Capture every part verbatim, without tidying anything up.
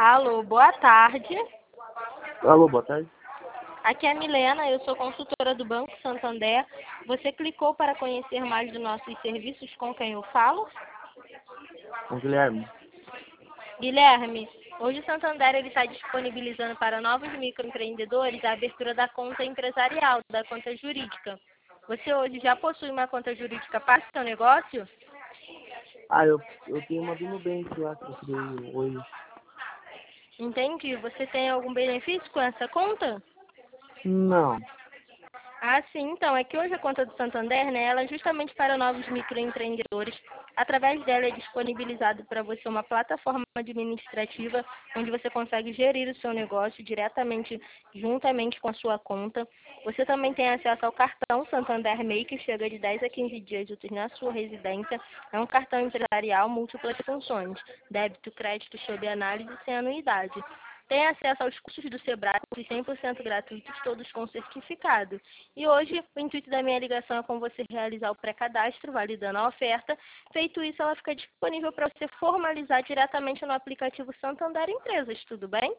Alô, boa tarde. Alô, boa tarde. Aqui é a Milena, eu sou consultora do Banco Santander. Você clicou para conhecer mais dos nossos serviços, com quem eu falo? Com o Guilherme. Guilherme, hoje o Santander ele está disponibilizando para novos microempreendedores a abertura da conta empresarial, da conta jurídica. Você hoje já possui uma conta jurídica para o seu negócio? Ah, eu, eu tenho uma do Nubank lá que eu criei hoje. Entendi. Você tem algum benefício com essa conta? Não. Ah, sim. Então, é que hoje a conta do Santander, né, ela é justamente para novos microempreendedores. Através dela é disponibilizado para você uma plataforma administrativa onde você consegue gerir o seu negócio diretamente, juntamente com a sua conta. Você também tem acesso ao cartão Santander Make, que chega de dez a quinze dias úteis na sua residência. É um cartão empresarial múltiplas funções, débito, crédito, sob análise sem anuidade. Tem acesso aos cursos do Sebrae, cem por cento gratuitos, todos com certificado. E hoje, o intuito da minha ligação é com você realizar o pré-cadastro, validando a oferta. Feito isso, ela fica disponível para você formalizar diretamente no aplicativo Santander Empresas, tudo bem?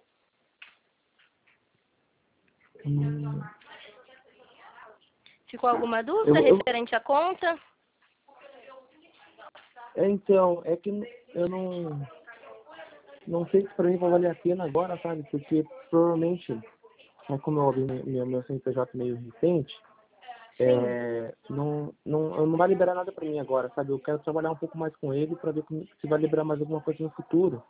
Hum, Ficou alguma eu, dúvida eu, referente à conta? é, então, é que eu não, não sei se pra mim vai valer a pena agora, sabe? Porque provavelmente, é como eu abri meu, meu C N P J meio recente, Sim. é, não, não, não vai liberar nada pra mim agora, sabe? Eu quero trabalhar um pouco mais com ele pra ver como, se vai liberar mais alguma coisa no futuro.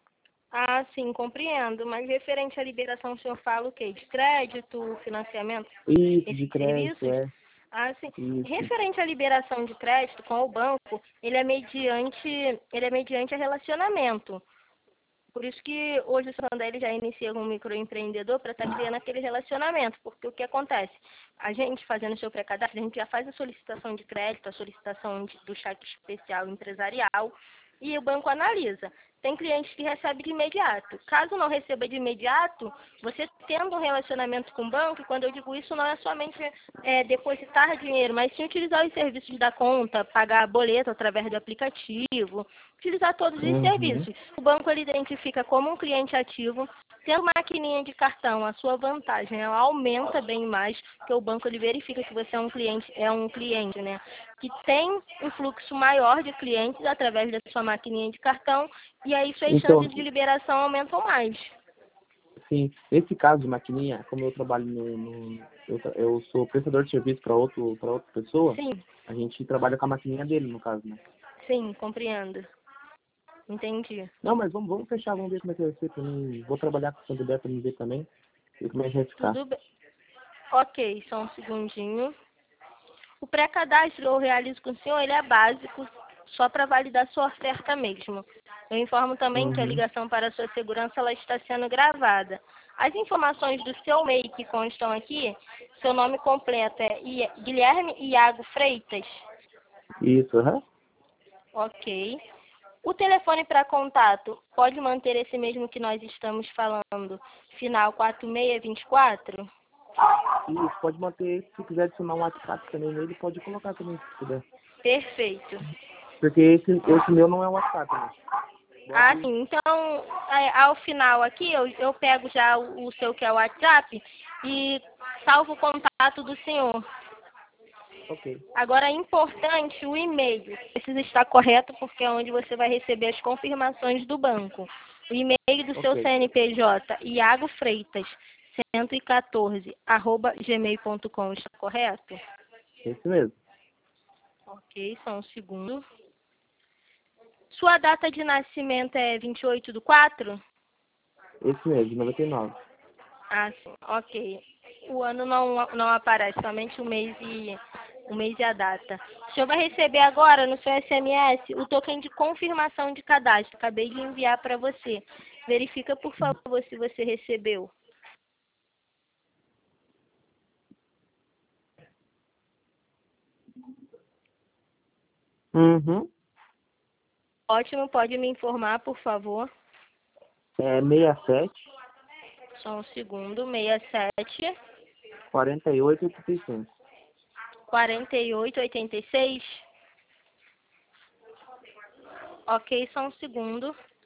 Ah, sim, compreendo. Mas referente à liberação, o senhor fala o quê? De crédito, financiamento, Isso, de esses crédito, serviços? é. Ah, sim. Isso. Referente à liberação de crédito com o banco, ele é mediante, ele é mediante a relacionamento. Por isso que hoje o Santander ele já inicia com um microempreendedor para estar criando aquele relacionamento. Porque o que acontece? A gente fazendo o seu pré-cadastro, a gente já faz a solicitação de crédito, a solicitação de, do cheque especial empresarial e o banco analisa. Tem clientes que recebem de imediato. Caso não receba de imediato, você tendo um relacionamento com o banco, e quando eu digo isso, não é somente é, depositar dinheiro, mas sim utilizar os serviços da conta, pagar boleto através do aplicativo, utilizar todos os Uhum. serviços. O banco ele identifica como um cliente ativo, tendo maquininha de cartão, a sua vantagem ela aumenta bem mais, porque o banco ele verifica que você é um cliente, é um cliente, né, que tem um fluxo maior de clientes através da sua maquininha de cartão, e aí suas Então, chances de liberação aumentam mais. sim, nesse caso de maquininha, como eu trabalho no, no eu, tra- eu sou prestador de serviço para outro para outra pessoa, Sim, a gente trabalha com a maquininha dele, no caso, né? sim, compreendo. Entendi. Não, mas vamos, vamos fechar, vamos ver como é que vai ser pra mim. Vou trabalhar com o Santander para me ver também, ver como é que vai ficar. Tudo bem. Ok, só um segundinho. O pré-cadastro eu realizo com o senhor, ele é básico, só para validar sua oferta mesmo. Eu informo também que a Uhum. ligação para a sua segurança ela está sendo gravada. As informações do seu M E I que constam aqui, seu nome completo é I- Guilherme Iago Freitas. Isso, aham. Ok. O telefone para contato, pode manter esse mesmo que nós estamos falando, final quatro seis dois quatro? Isso, pode manter, se quiser adicionar um WhatsApp também nele, pode colocar também, se puder. Perfeito. Porque esse, esse meu não é o WhatsApp, né? Bota Ah, aí. sim. Então, é, ao final aqui, eu, eu pego já o, o seu que é o WhatsApp e salvo o contato do senhor. Ok, Agora, é importante o e-mail. Precisa estar correto porque é onde você vai receber as confirmações do banco. O e-mail do seu ok. C N P J, Iago Freitas, cento e quatorze, arroba gmail ponto com, está correto? Esse mesmo. Ok, só um segundo. Sua data de nascimento é vinte e oito do quatro? Esse mesmo, de noventa e nove. Ah, sim, ok. O ano não, não aparece, somente o mês e o mês e a data. O senhor vai receber agora no seu S M S o token de confirmação de cadastro. Acabei de enviar para você. Verifica, por favor, se você recebeu. Uhum. Ótimo, pode me informar, por favor. É seis sete, Só um segundo. seis sete, quarenta e oito, oitenta e cinco. quarenta e oito, oitenta e seis. Ok, só um segundo.